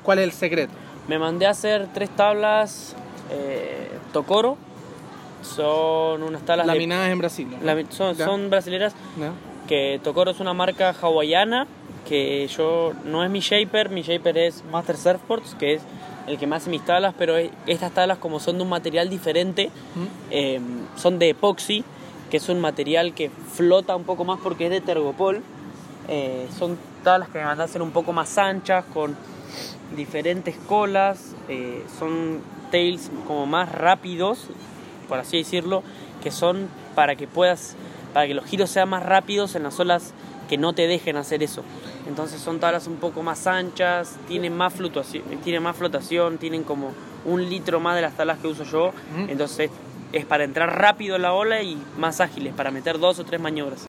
¿Cuál es el secreto? Me mandé a hacer 3 tablas Tokoro. Son unas tablas laminadas en Brasil, ¿no? son brasileras. ¿No? Que Tokoro es una marca hawaiana, que no es mi shaper es Master Surfboards, que es el que me hace mis tablas, pero estas tablas, como son de un material diferente, son de epoxi, que es un material que flota un poco más porque es de Tergopol. Son tablas que me mandan a hacer un poco más anchas, con diferentes colas, son tails como más rápidos, por así decirlo, que son para que los giros sean más rápidos en las olas que no te dejen hacer eso. Entonces son tablas un poco más anchas, tienen más flotación, tienen como 1 litro más de las tablas que uso yo. Entonces es para entrar rápido en la ola y más ágiles, para meter 2 o 3 maniobras.